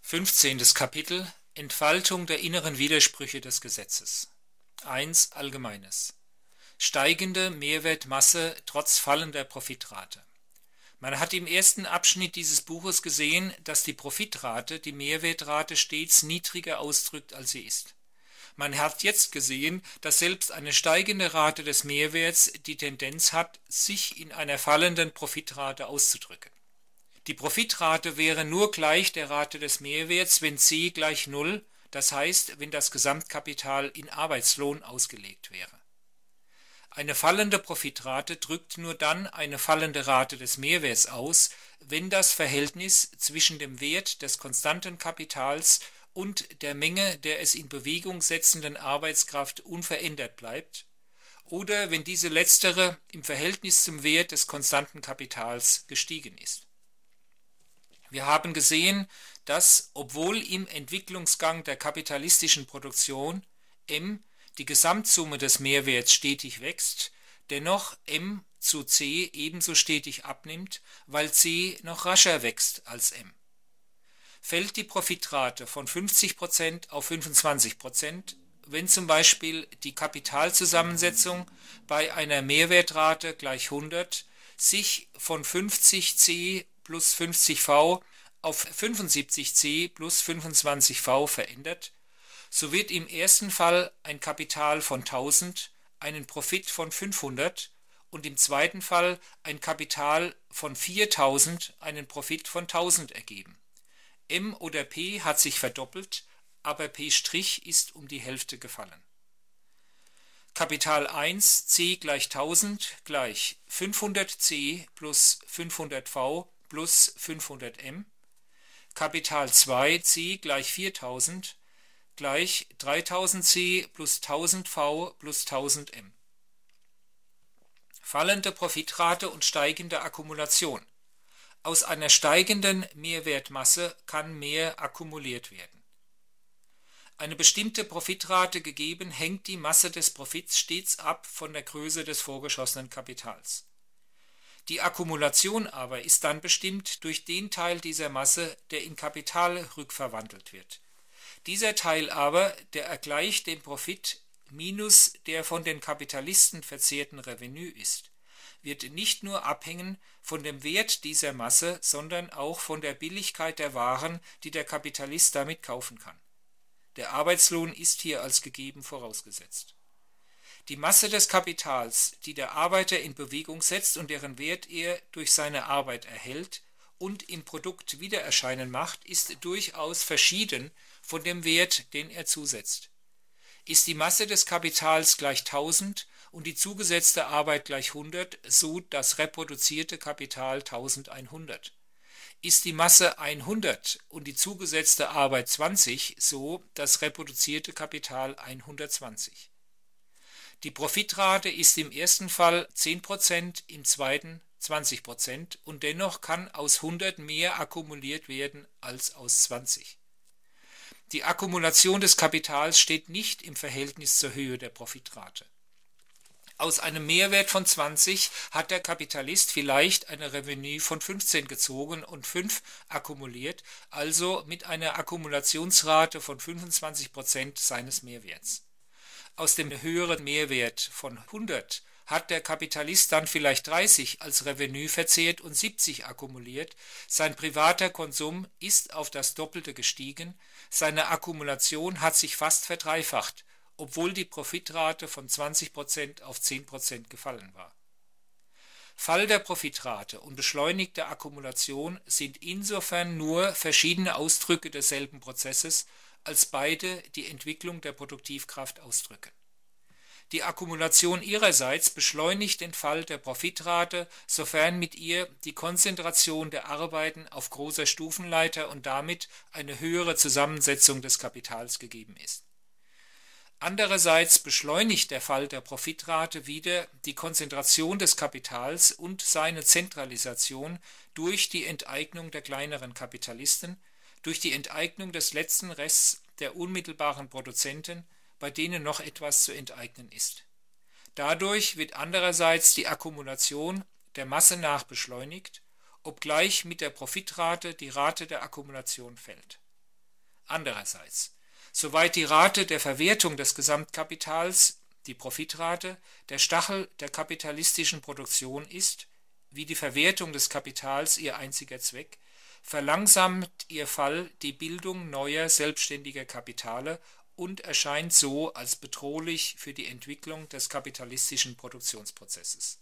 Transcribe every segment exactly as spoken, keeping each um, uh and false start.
fünfzehntes Kapitel Entfaltung der inneren Widersprüche des Gesetzes. eins Allgemeines. Steigende Mehrwertmasse trotz fallender Profitrate. Man hat im ersten Abschnitt dieses Buches gesehen, dass die Profitrate die Mehrwertrate stets niedriger ausdrückt, als sie ist. Man hat jetzt gesehen, dass selbst eine steigende Rate des Mehrwerts die Tendenz hat, sich in einer fallenden Profitrate auszudrücken. Die Profitrate wäre nur gleich der Rate des Mehrwerts, wenn C gleich Null, das heißt, wenn das Gesamtkapital in Arbeitslohn ausgelegt wäre. Eine fallende Profitrate drückt nur dann eine fallende Rate des Mehrwerts aus, wenn das Verhältnis zwischen dem Wert des konstanten Kapitals und der Menge der es in Bewegung setzenden Arbeitskraft unverändert bleibt, oder wenn diese letztere im Verhältnis zum Wert des konstanten Kapitals gestiegen ist. Wir haben gesehen, dass, obwohl im Entwicklungsgang der kapitalistischen Produktion M die Gesamtsumme des Mehrwerts stetig wächst, dennoch M zu C ebenso stetig abnimmt, weil C noch rascher wächst als M. Fällt die Profitrate von fünfzig Prozent auf fünfundzwanzig Prozent, wenn zum Beispiel die Kapitalzusammensetzung bei einer Mehrwertrate gleich hundert sich von fünfzig C plus fünfzig V auf fünfundsiebzig C plus fünfundzwanzig V verändert, so wird im ersten Fall ein Kapital von tausend einen Profit von fünfhundert und im zweiten Fall ein Kapital von viertausend einen Profit von tausend ergeben. M oder P hat sich verdoppelt, aber P' ist um die Hälfte gefallen. Kapital eins C gleich tausend gleich fünfhundert C plus fünfhundert V plus fünfhundert M. Kapital zwei C gleich viertausend gleich dreitausend C plus tausend V plus tausend M. Fallende Profitrate und steigende Akkumulation. Aus einer steigenden Mehrwertmasse kann mehr akkumuliert werden. Eine bestimmte Profitrate gegeben, hängt die Masse des Profits stets ab von der Größe des vorgeschossenen Kapitals. Die Akkumulation aber ist dann bestimmt durch den Teil dieser Masse, der in Kapital rückverwandelt wird. Dieser Teil aber, der ergleicht dem Profit minus der von den Kapitalisten verzehrten Revenue ist, wird nicht nur abhängen von dem Wert dieser Masse, sondern auch von der Billigkeit der Waren, die der Kapitalist damit kaufen kann. Der Arbeitslohn ist hier als gegeben vorausgesetzt. Die Masse des Kapitals, die der Arbeiter in Bewegung setzt und deren Wert er durch seine Arbeit erhält und im Produkt wiedererscheinen macht, ist durchaus verschieden von dem Wert, den er zusetzt. Ist die Masse des Kapitals gleich tausend und die zugesetzte Arbeit gleich hundert, so das reproduzierte Kapital eintausendeinhundert. Ist die Masse hundert und die zugesetzte Arbeit zwanzig, so das reproduzierte Kapital hundertzwanzig. Die Profitrate ist im ersten Fall zehn Prozent, im zweiten zwanzig Prozent und dennoch kann aus hundert mehr akkumuliert werden als aus zwanzig. Die Akkumulation des Kapitals steht nicht im Verhältnis zur Höhe der Profitrate. Aus einem Mehrwert von zwanzig hat der Kapitalist vielleicht eine Revenue von fünfzehn gezogen und fünf akkumuliert, also mit einer Akkumulationsrate von fünfundzwanzig Prozent seines Mehrwerts. Aus dem höheren Mehrwert von hundert hat der Kapitalist dann vielleicht dreißig als Revenue verzehrt und siebzig akkumuliert, sein privater Konsum ist auf das Doppelte gestiegen, seine Akkumulation hat sich fast verdreifacht, obwohl die Profitrate von zwanzig Prozent auf zehn Prozent gefallen war. Fall der Profitrate und beschleunigte Akkumulation sind insofern nur verschiedene Ausdrücke desselben Prozesses, als beide die Entwicklung der Produktivkraft ausdrücken. Die Akkumulation ihrerseits beschleunigt den Fall der Profitrate, sofern mit ihr die Konzentration der Arbeiten auf großer Stufenleiter und damit eine höhere Zusammensetzung des Kapitals gegeben ist. Andererseits beschleunigt der Fall der Profitrate wieder die Konzentration des Kapitals und seine Zentralisation durch die Enteignung der kleineren Kapitalisten, durch die Enteignung des letzten Rests der unmittelbaren Produzenten, bei denen noch etwas zu enteignen ist. Dadurch wird andererseits die Akkumulation der Masse nach beschleunigt, obgleich mit der Profitrate die Rate der Akkumulation fällt. Andererseits, soweit die Rate der Verwertung des Gesamtkapitals, die Profitrate, der Stachel der kapitalistischen Produktion ist, wie die Verwertung des Kapitals ihr einziger Zweck, verlangsamt ihr Fall die Bildung neuer selbstständiger Kapitale und erscheint so als bedrohlich für die Entwicklung des kapitalistischen Produktionsprozesses.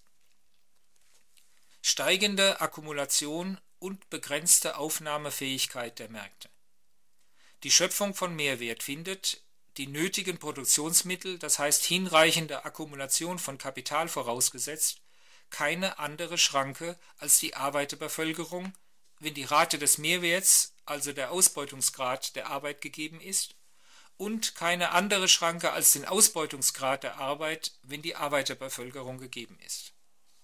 Steigende Akkumulation und begrenzte Aufnahmefähigkeit der Märkte. Die Schöpfung von Mehrwert findet, die nötigen Produktionsmittel, das heißt hinreichende Akkumulation von Kapital vorausgesetzt, keine andere Schranke als die Arbeiterbevölkerung, wenn die Rate des Mehrwerts, also der Ausbeutungsgrad der Arbeit gegeben ist, und keine andere Schranke als den Ausbeutungsgrad der Arbeit, wenn die Arbeiterbevölkerung gegeben ist.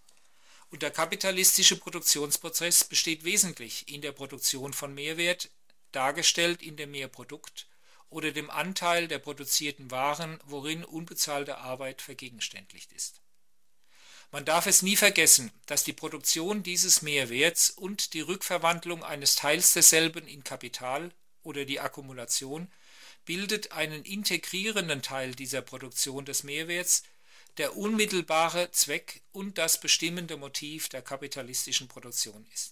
Und der kapitalistische Produktionsprozess besteht wesentlich in der Produktion von Mehrwert, dargestellt in dem Mehrprodukt oder dem Anteil der produzierten Waren, worin unbezahlte Arbeit vergegenständlicht ist. Man darf es nie vergessen, dass die Produktion dieses Mehrwerts und die Rückverwandlung eines Teils desselben in Kapital oder die Akkumulation bildet einen integrierenden Teil dieser Produktion des Mehrwerts, der unmittelbare Zweck und das bestimmende Motiv der kapitalistischen Produktion ist.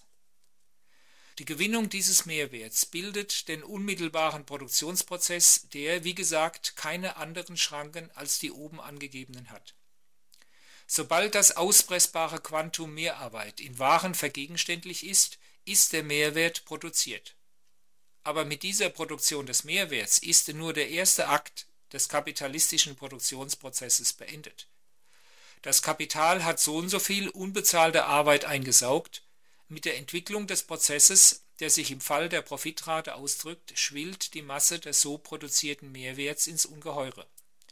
Die Gewinnung dieses Mehrwerts bildet den unmittelbaren Produktionsprozess, der, wie gesagt, keine anderen Schranken als die oben angegebenen hat. Sobald das auspressbare Quantum Mehrarbeit in Waren vergegenständlich ist, ist der Mehrwert produziert. Aber mit dieser Produktion des Mehrwerts ist nur der erste Akt des kapitalistischen Produktionsprozesses beendet. Das Kapital hat so und so viel unbezahlte Arbeit eingesaugt. Mit der Entwicklung des Prozesses, der sich im Fall der Profitrate ausdrückt, schwillt die Masse des so produzierten Mehrwerts ins Ungeheure.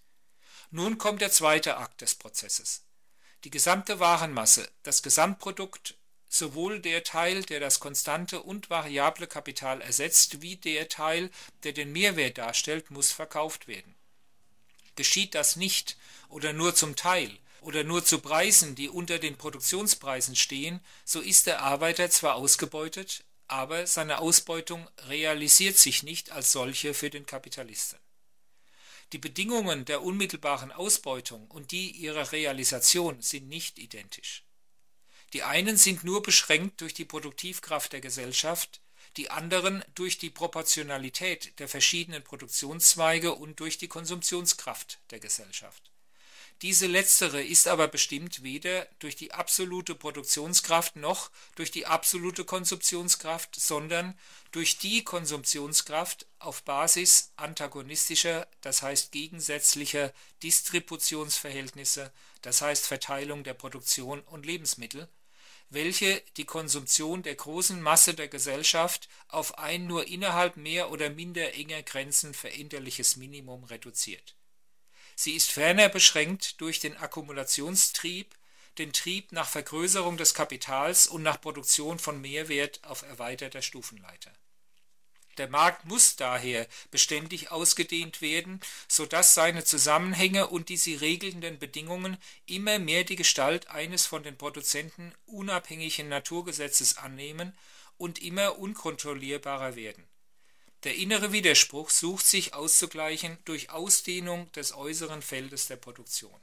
Nun kommt der zweite Akt des Prozesses. Die gesamte Warenmasse, das Gesamtprodukt, sowohl der Teil, der das konstante und variable Kapital ersetzt, wie der Teil, der den Mehrwert darstellt, muss verkauft werden. Geschieht das nicht oder nur zum Teil oder nur zu Preisen, die unter den Produktionspreisen stehen, so ist der Arbeiter zwar ausgebeutet, aber seine Ausbeutung realisiert sich nicht als solche für den Kapitalisten. Die Bedingungen der unmittelbaren Ausbeutung und die ihrer Realisation sind nicht identisch. Die einen sind nur beschränkt durch die Produktivkraft der Gesellschaft, die anderen durch die Proportionalität der verschiedenen Produktionszweige und durch die Konsumptionskraft der Gesellschaft. Diese letztere ist aber bestimmt weder durch die absolute Produktionskraft noch durch die absolute Konsumptionskraft, sondern durch die Konsumptionskraft auf Basis antagonistischer, das heißt gegensätzlicher Distributionsverhältnisse, das heißt Verteilung der Produktion und Lebensmittel, welche die Konsumption der großen Masse der Gesellschaft auf ein nur innerhalb mehr oder minder enger Grenzen veränderliches Minimum reduziert. Sie ist ferner beschränkt durch den Akkumulationstrieb, den Trieb nach Vergrößerung des Kapitals und nach Produktion von Mehrwert auf erweiterter Stufenleiter. Der Markt muss daher beständig ausgedehnt werden, sodass seine Zusammenhänge und die sie regelnden Bedingungen immer mehr die Gestalt eines von den Produzenten unabhängigen Naturgesetzes annehmen und immer unkontrollierbarer werden. Der innere Widerspruch sucht sich auszugleichen durch Ausdehnung des äußeren Feldes der Produktion.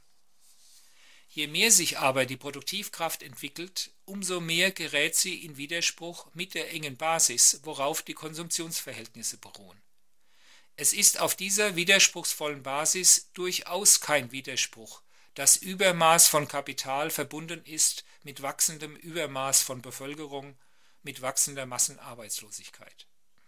Je mehr sich aber die Produktivkraft entwickelt, umso mehr gerät sie in Widerspruch mit der engen Basis, worauf die Konsumptionsverhältnisse beruhen. Es ist auf dieser widerspruchsvollen Basis durchaus kein Widerspruch, dass Übermaß von Kapital verbunden ist mit wachsendem Übermaß von Bevölkerung, mit wachsender Massenarbeitslosigkeit.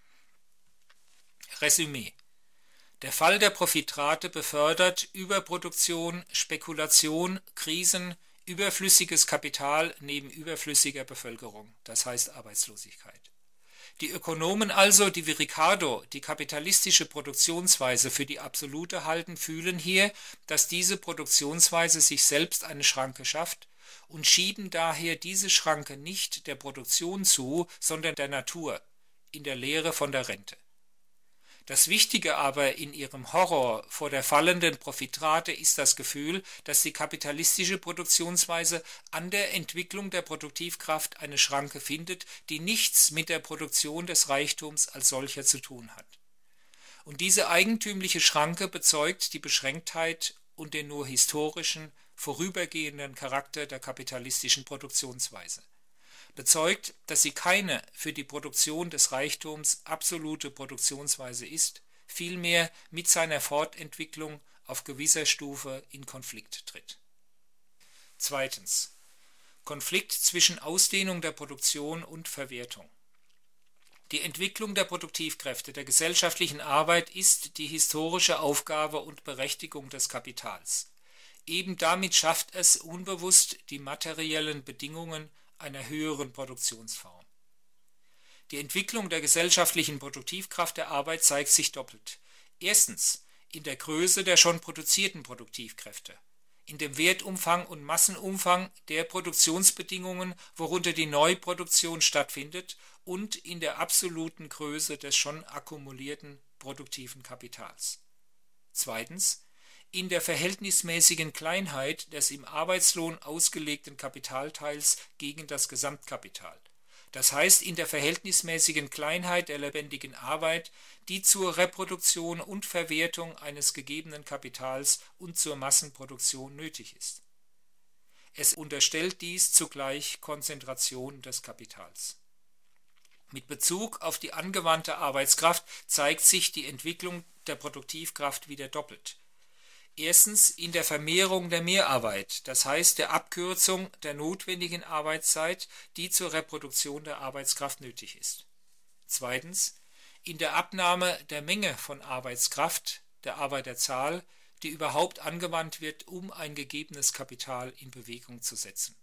Resümee: Der Fall der Profitrate befördert Überproduktion, Spekulation, Krisen, überflüssiges Kapital neben überflüssiger Bevölkerung, das heißt Arbeitslosigkeit. Die Ökonomen also, die wie Ricardo die kapitalistische Produktionsweise für die absolute halten, fühlen hier, dass diese Produktionsweise sich selbst eine Schranke schafft und schieben daher diese Schranke nicht der Produktion zu, sondern der Natur, in der Lehre von der Rente. Das Wichtige aber in ihrem Horror vor der fallenden Profitrate ist das Gefühl, dass die kapitalistische Produktionsweise an der Entwicklung der Produktivkraft eine Schranke findet, die nichts mit der Produktion des Reichtums als solcher zu tun hat. Und diese eigentümliche Schranke bezeugt die Beschränktheit und den nur historischen, vorübergehenden Charakter der kapitalistischen Produktionsweise. Bezeugt, dass sie keine für die Produktion des Reichtums absolute Produktionsweise ist, vielmehr mit seiner Fortentwicklung auf gewisser Stufe in Konflikt tritt. Zweitens. Konflikt zwischen Ausdehnung der Produktion und Verwertung. Die Entwicklung der Produktivkräfte der gesellschaftlichen Arbeit ist die historische Aufgabe und Berechtigung des Kapitals. Eben damit schafft es unbewusst die materiellen Bedingungen einer höheren Produktionsform. Die Entwicklung der gesellschaftlichen Produktivkraft der Arbeit zeigt sich doppelt. Erstens in der Größe der schon produzierten Produktivkräfte, in dem Wertumfang und Massenumfang der Produktionsbedingungen, worunter die Neuproduktion stattfindet, und in der absoluten Größe des schon akkumulierten produktiven Kapitals. Zweitens in der verhältnismäßigen Kleinheit des im Arbeitslohn ausgelegten Kapitalteils gegen das Gesamtkapital. Das heißt in der verhältnismäßigen Kleinheit der lebendigen Arbeit, die zur Reproduktion und Verwertung eines gegebenen Kapitals und zur Massenproduktion nötig ist. Es unterstellt dies zugleich Konzentration des Kapitals. Mit Bezug auf die angewandte Arbeitskraft zeigt sich die Entwicklung der Produktivkraft wieder doppelt. Erstens in der Vermehrung der Mehrarbeit, das heißt der Abkürzung der notwendigen Arbeitszeit, die zur Reproduktion der Arbeitskraft nötig ist. Zweitens in der Abnahme der Menge von Arbeitskraft, der Arbeiterzahl, die überhaupt angewandt wird, um ein gegebenes Kapital in Bewegung zu setzen.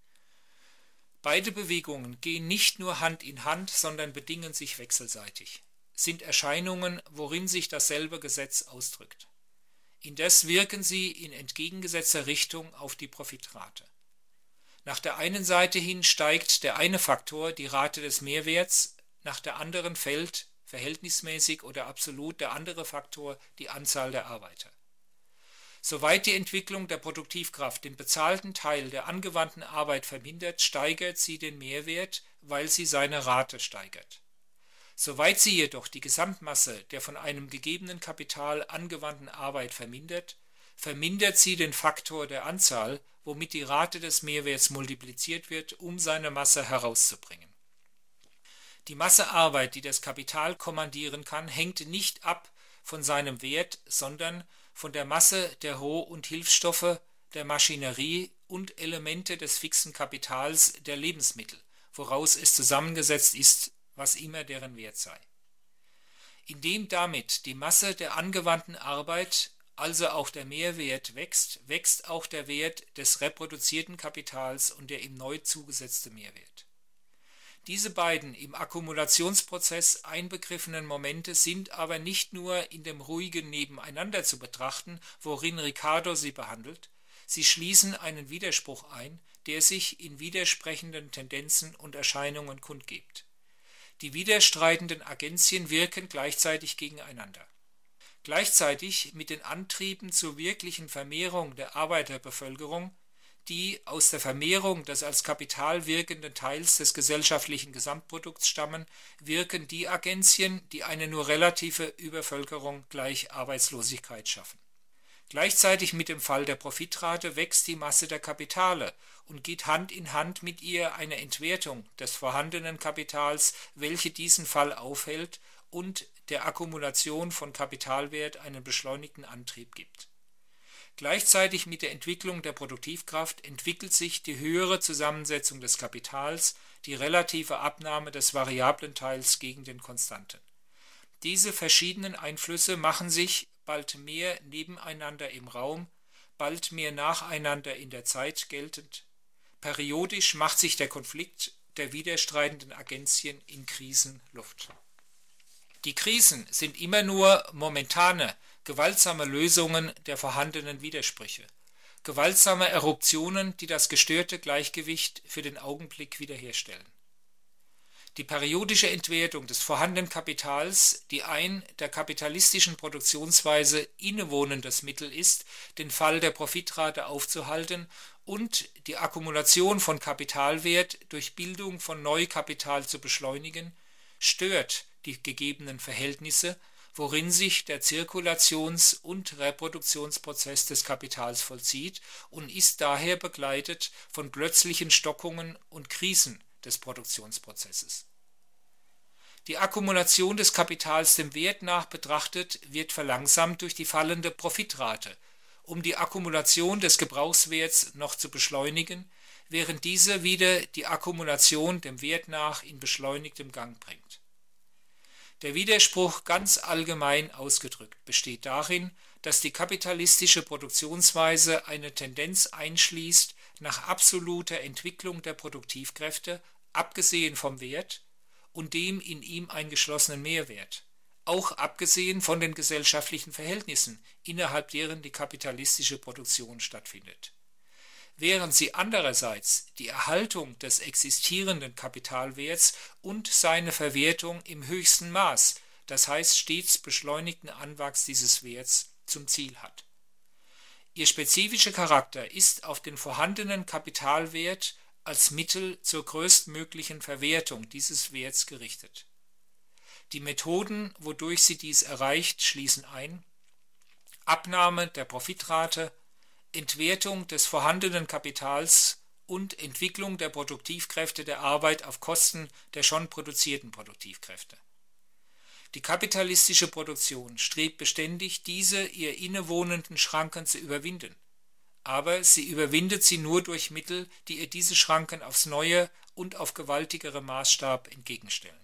Beide Bewegungen gehen nicht nur Hand in Hand, sondern bedingen sich wechselseitig, sind Erscheinungen, worin sich dasselbe Gesetz ausdrückt. Indes wirken sie in entgegengesetzter Richtung auf die Profitrate. Nach der einen Seite hin steigt der eine Faktor, die Rate des Mehrwerts, nach der anderen fällt, verhältnismäßig oder absolut, der andere Faktor, die Anzahl der Arbeiter. Soweit die Entwicklung der Produktivkraft den bezahlten Teil der angewandten Arbeit vermindert, steigert sie den Mehrwert, weil sie seine Rate steigert. Soweit sie jedoch die Gesamtmasse der von einem gegebenen Kapital angewandten Arbeit vermindert, vermindert sie den Faktor der Anzahl, womit die Rate des Mehrwerts multipliziert wird, um seine Masse herauszubringen. Die Masse Arbeit, die das Kapital kommandieren kann, hängt nicht ab von seinem Wert, sondern von der Masse der Roh- und Hilfsstoffe, der Maschinerie und Elemente des fixen Kapitals der Lebensmittel, woraus es zusammengesetzt ist, was immer deren Wert sei. Indem damit die Masse der angewandten Arbeit, also auch der Mehrwert, wächst, wächst auch der Wert des reproduzierten Kapitals und der ihm neu zugesetzte Mehrwert. Diese beiden im Akkumulationsprozess einbegriffenen Momente sind aber nicht nur in dem ruhigen Nebeneinander zu betrachten, worin Ricardo sie behandelt, sie schließen einen Widerspruch ein, der sich in widersprechenden Tendenzen und Erscheinungen kundgibt. Die widerstreitenden Agenzien wirken gleichzeitig gegeneinander. Gleichzeitig mit den Antrieben zur wirklichen Vermehrung der Arbeiterbevölkerung, die aus der Vermehrung des als Kapital wirkenden Teils des gesellschaftlichen Gesamtprodukts stammen, wirken die Agenzien, die eine nur relative Übervölkerung gleich Arbeitslosigkeit schaffen. Gleichzeitig mit dem Fall der Profitrate wächst die Masse der Kapitale und geht Hand in Hand mit ihr eine Entwertung des vorhandenen Kapitals, welche diesen Fall aufhält und der Akkumulation von Kapitalwert einen beschleunigten Antrieb gibt. Gleichzeitig mit der Entwicklung der Produktivkraft entwickelt sich die höhere Zusammensetzung des Kapitals, die relative Abnahme des variablen Teils gegen den konstanten. Diese verschiedenen Einflüsse machen sich bald mehr nebeneinander im Raum, bald mehr nacheinander in der Zeit geltend. Periodisch macht sich der Konflikt der widerstreitenden Agenzien in Krisen Luft. Die Krisen sind immer nur momentane, gewaltsame Lösungen der vorhandenen Widersprüche, gewaltsame Eruptionen, die das gestörte Gleichgewicht für den Augenblick wiederherstellen. Die periodische Entwertung des vorhandenen Kapitals, die ein der kapitalistischen Produktionsweise innewohnendes Mittel ist, den Fall der Profitrate aufzuhalten und die Akkumulation von Kapitalwert durch Bildung von Neukapital zu beschleunigen, stört die gegebenen Verhältnisse, worin sich der Zirkulations- und Reproduktionsprozess des Kapitals vollzieht und ist daher begleitet von plötzlichen Stockungen und Krisen des Produktionsprozesses. Die Akkumulation des Kapitals dem Wert nach betrachtet wird verlangsamt durch die fallende Profitrate, um die Akkumulation des Gebrauchswerts noch zu beschleunigen, während diese wieder die Akkumulation dem Wert nach in beschleunigtem Gang bringt. Der Widerspruch, ganz allgemein ausgedrückt, besteht darin, dass die kapitalistische Produktionsweise eine Tendenz einschließt nach absoluter Entwicklung der Produktivkräfte, abgesehen vom Wert und dem in ihm eingeschlossenen Mehrwert, auch abgesehen von den gesellschaftlichen Verhältnissen, innerhalb deren die kapitalistische Produktion stattfindet. Während sie andererseits die Erhaltung des existierenden Kapitalwerts und seine Verwertung im höchsten Maß, das heißt stets beschleunigten Anwachs dieses Werts, zum Ziel hat. Ihr spezifischer Charakter ist auf den vorhandenen Kapitalwert als Mittel zur größtmöglichen Verwertung dieses Werts gerichtet. Die Methoden, wodurch sie dies erreicht, schließen ein: Abnahme der Profitrate, Entwertung des vorhandenen Kapitals und Entwicklung der Produktivkräfte der Arbeit auf Kosten der schon produzierten Produktivkräfte. Die kapitalistische Produktion strebt beständig, diese ihr innewohnenden Schranken zu überwinden, aber sie überwindet sie nur durch Mittel, die ihr diese Schranken aufs Neue und auf gewaltigere Maßstab entgegenstellen.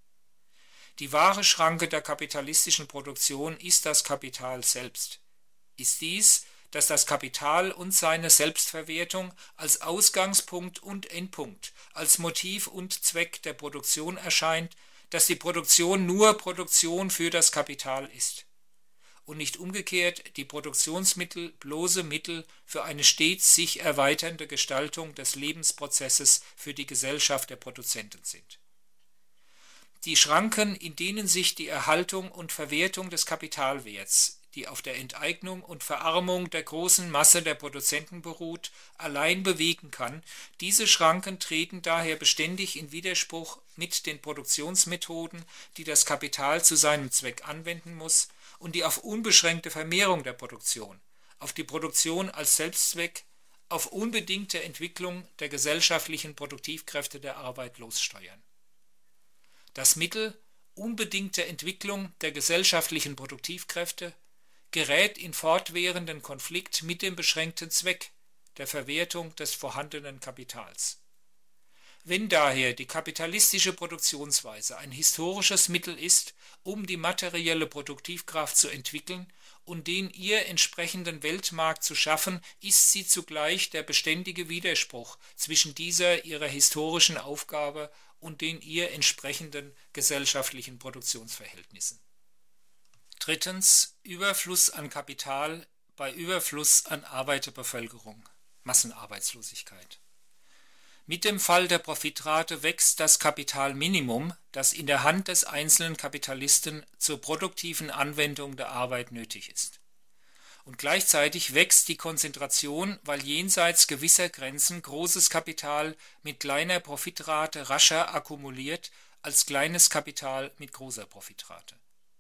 Die wahre Schranke der kapitalistischen Produktion ist das Kapital selbst. Ist dies, dass das Kapital und seine Selbstverwertung als Ausgangspunkt und Endpunkt, als Motiv und Zweck der Produktion erscheint, dass die Produktion nur Produktion für das Kapital ist und nicht umgekehrt die Produktionsmittel bloße Mittel für eine stets sich erweiternde Gestaltung des Lebensprozesses für die Gesellschaft der Produzenten sind. Die Schranken, in denen sich die Erhaltung und Verwertung des Kapitalwerts, die auf der Enteignung und Verarmung der großen Masse der Produzenten beruht, allein bewegen kann, diese Schranken treten daher beständig in Widerspruch mit den Produktionsmethoden, die das Kapital zu seinem Zweck anwenden muss und die auf unbeschränkte Vermehrung der Produktion, auf die Produktion als Selbstzweck, auf unbedingte Entwicklung der gesellschaftlichen Produktivkräfte der Arbeit lossteuern. Das Mittel unbedingte Entwicklung der gesellschaftlichen Produktivkräfte gerät in fortwährenden Konflikt mit dem beschränkten Zweck der Verwertung des vorhandenen Kapitals. Wenn daher die kapitalistische Produktionsweise ein historisches Mittel ist, um die materielle Produktivkraft zu entwickeln und den ihr entsprechenden Weltmarkt zu schaffen, ist sie zugleich der beständige Widerspruch zwischen dieser ihrer historischen Aufgabe und den ihr entsprechenden gesellschaftlichen Produktionsverhältnissen. Drittens, Überfluss an Kapital bei Überfluss an Arbeiterbevölkerung, Massenarbeitslosigkeit. Mit dem Fall der Profitrate wächst das Kapitalminimum, das in der Hand des einzelnen Kapitalisten zur produktiven Anwendung der Arbeit nötig ist. Und gleichzeitig wächst die Konzentration, weil jenseits gewisser Grenzen großes Kapital mit kleiner Profitrate rascher akkumuliert als kleines Kapital mit großer Profitrate.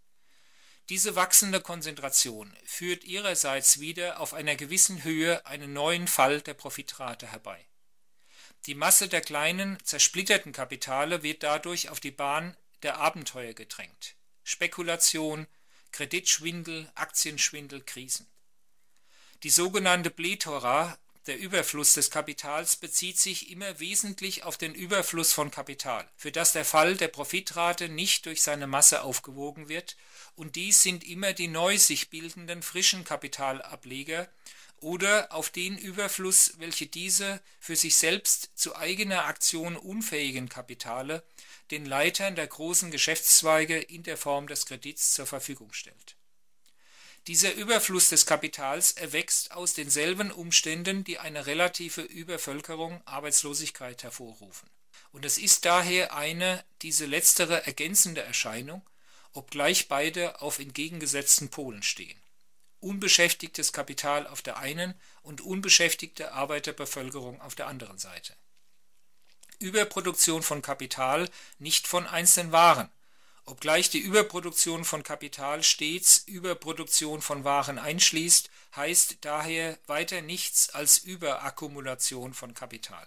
Diese wachsende Konzentration führt ihrerseits wieder auf einer gewissen Höhe einen neuen Fall der Profitrate herbei. Die Masse der kleinen, zersplitterten Kapitale wird dadurch auf die Bahn der Abenteuer gedrängt. Spekulation, Kreditschwindel, Aktienschwindel, Krisen. Die sogenannte Plethora, der Überfluss des Kapitals, bezieht sich immer wesentlich auf den Überfluss von Kapital, für das der Fall der Profitrate nicht durch seine Masse aufgewogen wird, und dies sind immer die neu sich bildenden frischen Kapitalableger oder auf den Überfluss, welche diese für sich selbst zu eigener Aktion unfähigen Kapitale den Leitern der großen Geschäftszweige in der Form des Kredits zur Verfügung stellt. Dieser Überfluss des Kapitals erwächst aus denselben Umständen, die eine relative Übervölkerung, Arbeitslosigkeit hervorrufen. Und es ist daher eine diese letztere ergänzende Erscheinung, obgleich beide auf entgegengesetzten Polen stehen. Unbeschäftigtes Kapital auf der einen und unbeschäftigte Arbeiterbevölkerung auf der anderen Seite. Überproduktion von Kapital, nicht von einzelnen Waren, Obgleich die Überproduktion von Kapital stets Überproduktion von Waren einschließt, heißt daher weiter nichts als Überakkumulation von Kapital.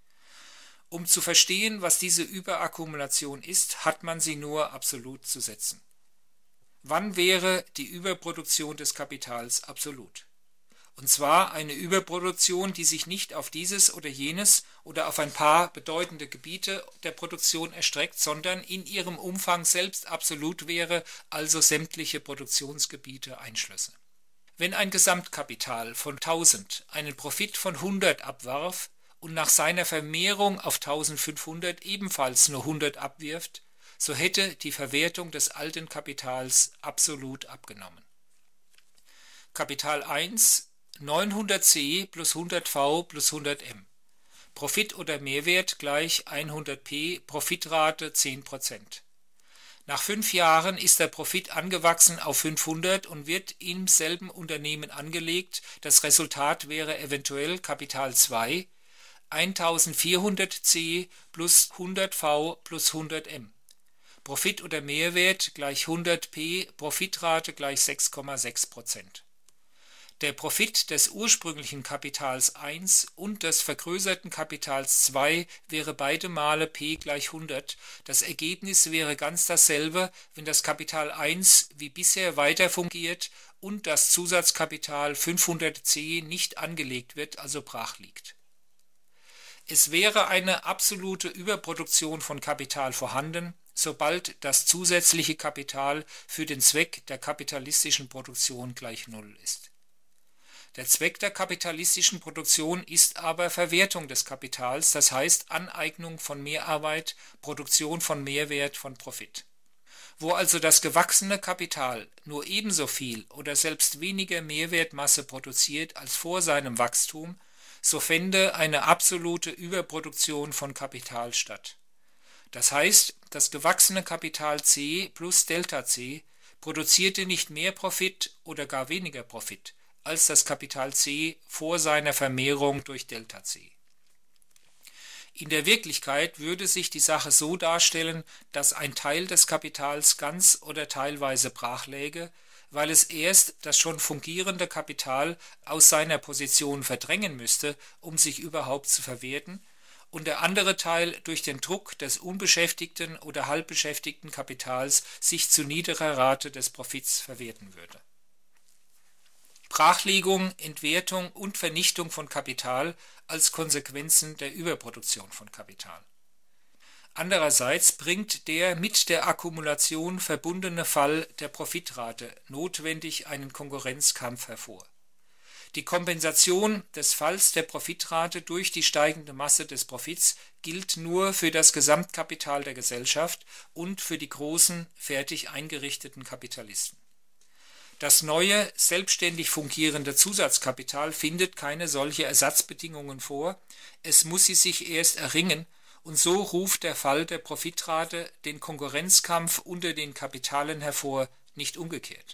Um zu verstehen, was diese Überakkumulation ist, hat man sie nur absolut zu setzen. Wann wäre die Überproduktion des Kapitals absolut? Und zwar eine Überproduktion, die sich nicht auf dieses oder jenes oder auf ein paar bedeutende Gebiete der Produktion erstreckt, sondern in ihrem Umfang selbst absolut wäre, also sämtliche Produktionsgebiete einschlösse. Wenn ein Gesamtkapital von tausend einen Profit von hundert abwarf und nach seiner Vermehrung auf eintausendfünfhundert ebenfalls nur hundert abwirft, so hätte die Verwertung des alten Kapitals absolut abgenommen. Kapital eins neunhundert C plus hundert V plus hundert M. Profit oder Mehrwert gleich hundert P, Profitrate zehn Prozent. Nach fünf Jahren ist der Profit angewachsen auf fünfhundert und wird im selben Unternehmen angelegt. Das Resultat wäre eventuell Kapital zwei, eintausendvierhundert C plus hundert V plus hundert M. Profit oder Mehrwert gleich hundert P, Profitrate gleich sechs Komma sechs Prozent. Der Profit des ursprünglichen Kapitals eins und des vergrößerten Kapitals zwei wäre beide Male P gleich hundert. Das Ergebnis wäre ganz dasselbe, wenn das Kapital eins wie bisher weiter fungiert und das Zusatzkapital fünfhundert C nicht angelegt wird, also brach liegt. Es wäre eine absolute Überproduktion von Kapital vorhanden, sobald das zusätzliche Kapital für den Zweck der kapitalistischen Produktion gleich Null ist. Der Zweck der kapitalistischen Produktion ist aber Verwertung des Kapitals, das heißt Aneignung von Mehrarbeit, Produktion von Mehrwert, von Profit. Wo also das gewachsene Kapital nur ebenso viel oder selbst weniger Mehrwertmasse produziert als vor seinem Wachstum, so fände eine absolute Überproduktion von Kapital statt. Das heißt, das gewachsene Kapital C plus Delta C produzierte nicht mehr Profit oder gar weniger Profit als das Kapital C vor seiner Vermehrung durch Delta C. In der Wirklichkeit würde sich die Sache so darstellen, dass ein Teil des Kapitals ganz oder teilweise brach läge, weil es erst das schon fungierende Kapital aus seiner Position verdrängen müsste, um sich überhaupt zu verwerten, und der andere Teil durch den Druck des unbeschäftigten oder halbbeschäftigten Kapitals sich zu niederer Rate des Profits verwerten würde. Brachlegung, Entwertung und Vernichtung von Kapital als Konsequenzen der Überproduktion von Kapital. Andererseits bringt der mit der Akkumulation verbundene Fall der Profitrate notwendig einen Konkurrenzkampf hervor. Die Kompensation des Falls der Profitrate durch die steigende Masse des Profits gilt nur für das Gesamtkapital der Gesellschaft und für die großen, fertig eingerichteten Kapitalisten. Das neue, selbstständig fungierende Zusatzkapital findet keine solche Ersatzbedingungen vor, es muss sie sich erst erringen, und so ruft der Fall der Profitrate den Konkurrenzkampf unter den Kapitalen hervor, nicht umgekehrt.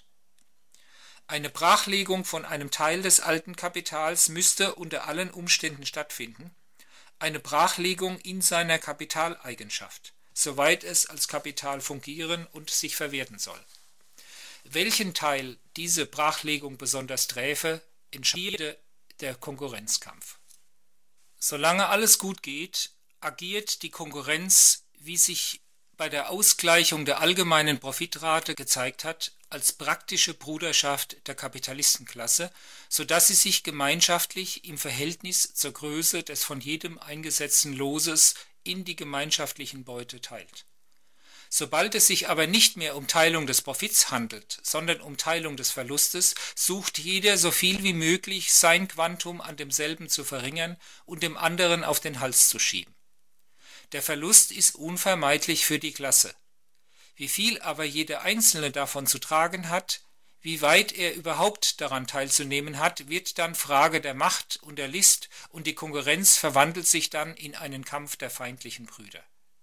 Eine Brachlegung von einem Teil des alten Kapitals müsste unter allen Umständen stattfinden, eine Brachlegung in seiner Kapitaleigenschaft, soweit es als Kapital fungieren und sich verwerten soll. Welchen Teil diese Brachlegung besonders träfe, entscheide der Konkurrenzkampf. Solange alles gut geht, agiert die Konkurrenz, wie sich bei der Ausgleichung der allgemeinen Profitrate gezeigt hat, als praktische Bruderschaft der Kapitalistenklasse, sodass sie sich gemeinschaftlich im Verhältnis zur Größe des von jedem eingesetzten Loses in die gemeinschaftlichen Beute teilt. Sobald es sich aber nicht mehr um Teilung des Profits handelt, sondern um Teilung des Verlustes, sucht jeder so viel wie möglich sein Quantum an demselben zu verringern und dem anderen auf den Hals zu schieben. Der Verlust ist unvermeidlich für die Klasse. Wie viel aber jeder Einzelne davon zu tragen hat, wie weit er überhaupt daran teilzunehmen hat, wird dann Frage der Macht und der List, und die Konkurrenz verwandelt sich dann in einen Kampf der feindlichen Brüder.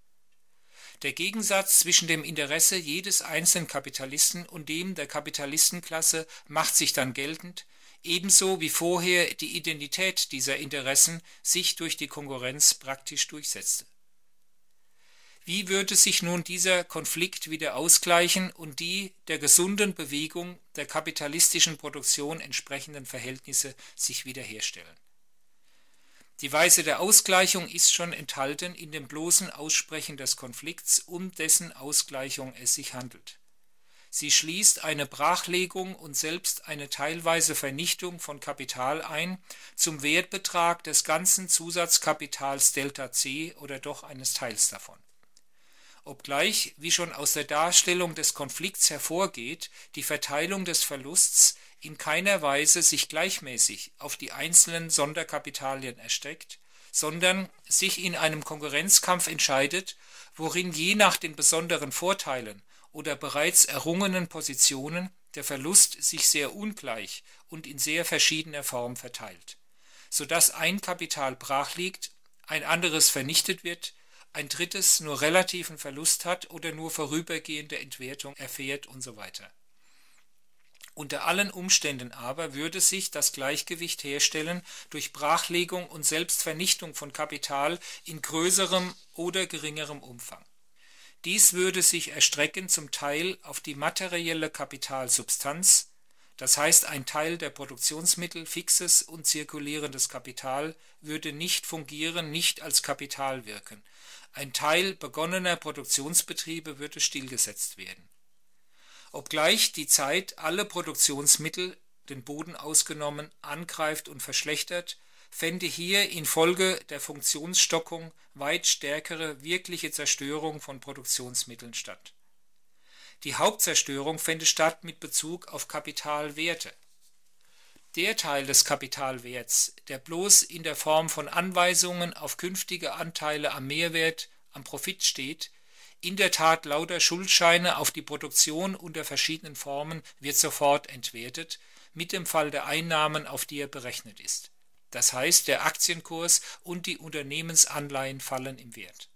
Der Gegensatz zwischen dem Interesse jedes einzelnen Kapitalisten und dem der Kapitalistenklasse macht sich dann geltend, ebenso wie vorher die Identität dieser Interessen sich durch die Konkurrenz praktisch durchsetzte. Wie würde sich nun dieser Konflikt wieder ausgleichen und die der gesunden Bewegung der kapitalistischen Produktion entsprechenden Verhältnisse sich wiederherstellen? Die Weise der Ausgleichung ist schon enthalten in dem bloßen Aussprechen des Konflikts, um dessen Ausgleichung es sich handelt. Sie schließt eine Brachlegung und selbst eine teilweise Vernichtung von Kapital ein zum Wertbetrag des ganzen Zusatzkapitals Delta C oder doch eines Teils davon. Obgleich, wie schon aus der Darstellung des Konflikts hervorgeht, die Verteilung des Verlusts in keiner Weise sich gleichmäßig auf die einzelnen Sonderkapitalien erstreckt, sondern sich in einem Konkurrenzkampf entscheidet, worin je nach den besonderen Vorteilen oder bereits errungenen Positionen der Verlust sich sehr ungleich und in sehr verschiedener Form verteilt, sodass ein Kapital brach liegt, ein anderes vernichtet wird, ein drittes nur relativen Verlust hat oder nur vorübergehende Entwertung erfährt und so weiter. Unter allen Umständen aber würde sich das Gleichgewicht herstellen durch Brachlegung und Selbstvernichtung von Kapital in größerem oder geringerem Umfang. Dies würde sich erstrecken zum Teil auf die materielle Kapitalsubstanz, das heißt ein Teil der Produktionsmittel, fixes und zirkulierendes Kapital, würde nicht fungieren, nicht als Kapital wirken. Ein Teil begonnener Produktionsbetriebe würde stillgesetzt werden. Obgleich die Zeit alle Produktionsmittel, den Boden ausgenommen, angreift und verschlechtert, fände hier infolge der Funktionsstockung weit stärkere wirkliche Zerstörung von Produktionsmitteln statt. Die Hauptzerstörung fände statt mit Bezug auf Kapitalwerte. Der Teil des Kapitalwerts, der bloß in der Form von Anweisungen auf künftige Anteile am Mehrwert, am Profit steht, in der Tat lauter Schuldscheine auf die Produktion unter verschiedenen Formen, wird sofort entwertet, mit dem Fall der Einnahmen, auf die er berechnet ist. Das heißt, der Aktienkurs und die Unternehmensanleihen fallen im Wert.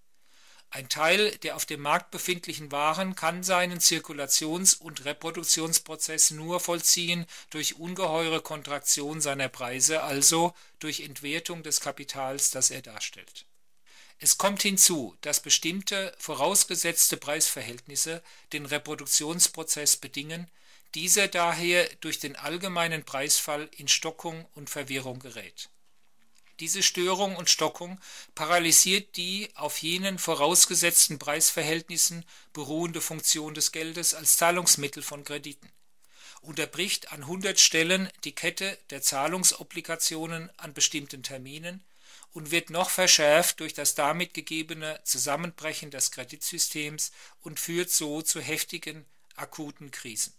Ein Teil der auf dem Markt befindlichen Waren kann seinen Zirkulations- und Reproduktionsprozess nur vollziehen durch ungeheure Kontraktion seiner Preise, also durch Entwertung des Kapitals, das er darstellt. Es kommt hinzu, dass bestimmte vorausgesetzte Preisverhältnisse den Reproduktionsprozess bedingen, dieser daher durch den allgemeinen Preisfall in Stockung und Verwirrung gerät. Diese Störung und Stockung paralysiert die auf jenen vorausgesetzten Preisverhältnissen beruhende Funktion des Geldes als Zahlungsmittel von Krediten, unterbricht an hundert Stellen die Kette der Zahlungsobligationen an bestimmten Terminen und wird noch verschärft durch das damit gegebene Zusammenbrechen des Kreditsystems und führt so zu heftigen, akuten Krisen.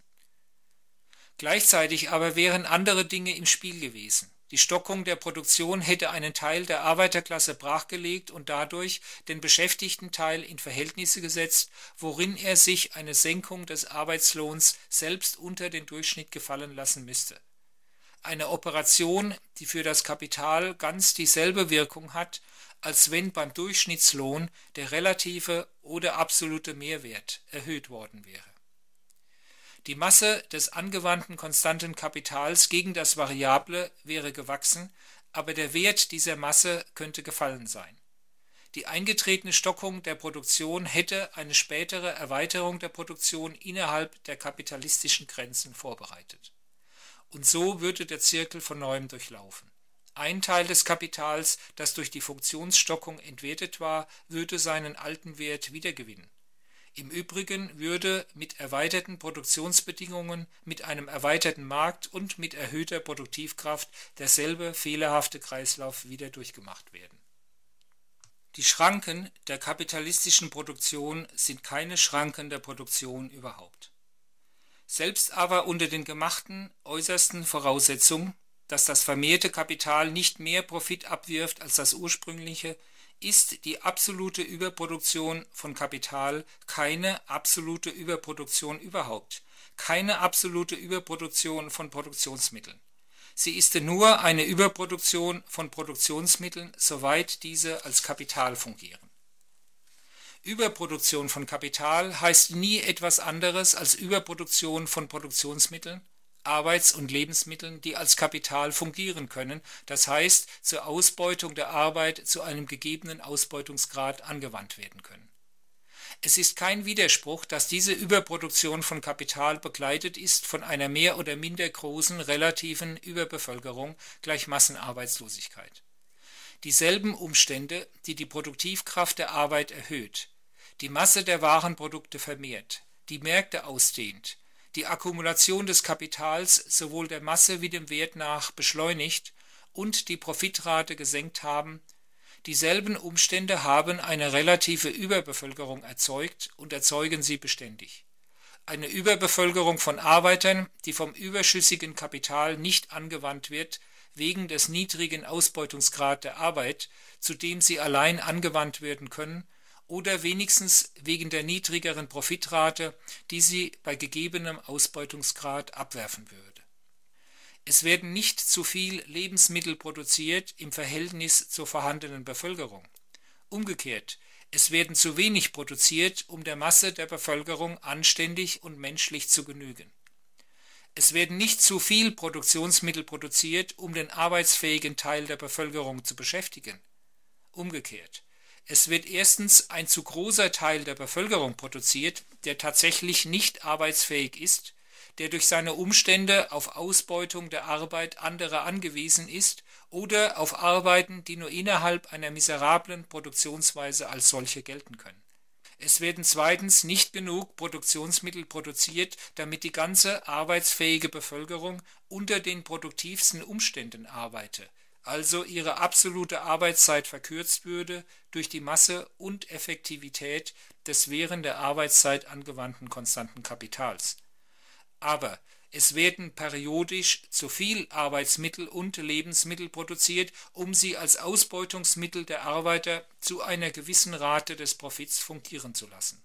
Gleichzeitig aber wären andere Dinge im Spiel gewesen. Die Stockung der Produktion hätte einen Teil der Arbeiterklasse brachgelegt und dadurch den Beschäftigtenteil in Verhältnisse gesetzt, worin er sich eine Senkung des Arbeitslohns selbst unter den Durchschnitt gefallen lassen müsste. Eine Operation, die für das Kapital ganz dieselbe Wirkung hat, als wenn beim Durchschnittslohn der relative oder absolute Mehrwert erhöht worden wäre. Die Masse des angewandten konstanten Kapitals gegen das Variable wäre gewachsen, aber der Wert dieser Masse könnte gefallen sein. Die eingetretene Stockung der Produktion hätte eine spätere Erweiterung der Produktion innerhalb der kapitalistischen Grenzen vorbereitet. Und so würde der Zirkel von neuem durchlaufen. Ein Teil des Kapitals, das durch die Funktionsstockung entwertet war, würde seinen alten Wert wiedergewinnen. Im Übrigen würde mit erweiterten Produktionsbedingungen, mit einem erweiterten Markt und mit erhöhter Produktivkraft derselbe fehlerhafte Kreislauf wieder durchgemacht werden. Die Schranken der kapitalistischen Produktion sind keine Schranken der Produktion überhaupt. Selbst aber unter den gemachten äußersten Voraussetzungen, dass das vermehrte Kapital nicht mehr Profit abwirft als das ursprüngliche, ist die absolute Überproduktion von Kapital keine absolute Überproduktion überhaupt, keine absolute Überproduktion von Produktionsmitteln. Sie ist nur eine Überproduktion von Produktionsmitteln, soweit diese als Kapital fungieren. Überproduktion von Kapital heißt nie etwas anderes als Überproduktion von Produktionsmitteln, Arbeits- und Lebensmitteln, die als Kapital fungieren können, das heißt zur Ausbeutung der Arbeit zu einem gegebenen Ausbeutungsgrad angewandt werden können. Es ist kein Widerspruch, dass diese Überproduktion von Kapital begleitet ist von einer mehr oder minder großen relativen Überbevölkerung gleich Massenarbeitslosigkeit. Dieselben Umstände, die die Produktivkraft der Arbeit erhöht, die Masse der Warenprodukte vermehrt, die Märkte ausdehnt, die Akkumulation des Kapitals sowohl der Masse wie dem Wert nach beschleunigt und die Profitrate gesenkt haben, dieselben Umstände haben eine relative Überbevölkerung erzeugt und erzeugen sie beständig. Eine Überbevölkerung von Arbeitern, die vom überschüssigen Kapital nicht angewandt wird, wegen des niedrigen Ausbeutungsgrad der Arbeit, zu dem sie allein angewandt werden können, oder wenigstens wegen der niedrigeren Profitrate, die sie bei gegebenem Ausbeutungsgrad abwerfen würde. Es werden nicht zu viel Lebensmittel produziert im Verhältnis zur vorhandenen Bevölkerung. Umgekehrt, es werden zu wenig produziert, um der Masse der Bevölkerung anständig und menschlich zu genügen. Es werden nicht zu viel Produktionsmittel produziert, um den arbeitsfähigen Teil der Bevölkerung zu beschäftigen. Umgekehrt, es wird erstens ein zu großer Teil der Bevölkerung produziert, der tatsächlich nicht arbeitsfähig ist, der durch seine Umstände auf Ausbeutung der Arbeit anderer angewiesen ist oder auf Arbeiten, die nur innerhalb einer miserablen Produktionsweise als solche gelten können. Es werden zweitens nicht genug Produktionsmittel produziert, damit die ganze arbeitsfähige Bevölkerung unter den produktivsten Umständen arbeite, also ihre absolute Arbeitszeit verkürzt würde durch die Masse und Effektivität des während der Arbeitszeit angewandten konstanten Kapitals. Aber es werden periodisch zu viel Arbeitsmittel und Lebensmittel produziert, um sie als Ausbeutungsmittel der Arbeiter zu einer gewissen Rate des Profits fungieren zu lassen.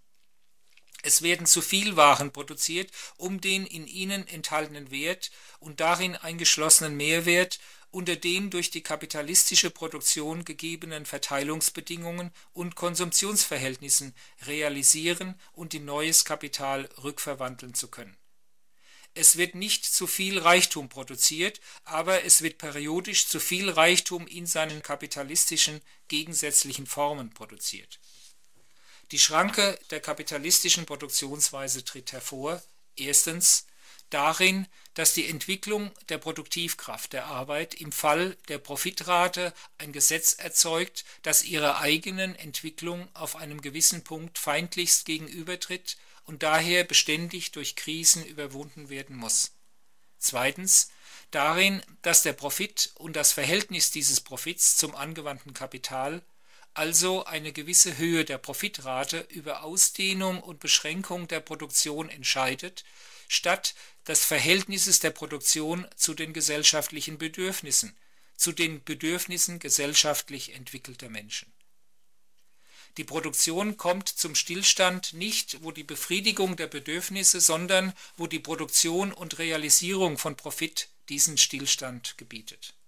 Es werden zu viel Waren produziert, um den in ihnen enthaltenen Wert und darin eingeschlossenen Mehrwert unter den durch die kapitalistische Produktion gegebenen Verteilungsbedingungen und Konsumptionsverhältnissen realisieren und in neues Kapital rückverwandeln zu können. Es wird nicht zu viel Reichtum produziert, aber es wird periodisch zu viel Reichtum in seinen kapitalistischen gegensätzlichen Formen produziert. Die Schranke der kapitalistischen Produktionsweise tritt hervor, erstens darin, dass die Entwicklung der Produktivkraft der Arbeit im Fall der Profitrate ein Gesetz erzeugt, das ihrer eigenen Entwicklung auf einem gewissen Punkt feindlichst gegenübertritt und daher beständig durch Krisen überwunden werden muss. Zweitens darin, dass der Profit und das Verhältnis dieses Profits zum angewandten Kapital, also eine gewisse Höhe der Profitrate über Ausdehnung und Beschränkung der Produktion entscheidet, statt des Verhältnisses der Produktion zu den gesellschaftlichen Bedürfnissen, zu den Bedürfnissen gesellschaftlich entwickelter Menschen. Die Produktion kommt zum Stillstand nicht, wo die Befriedigung der Bedürfnisse, sondern wo die Produktion und Realisierung von Profit diesen Stillstand gebietet.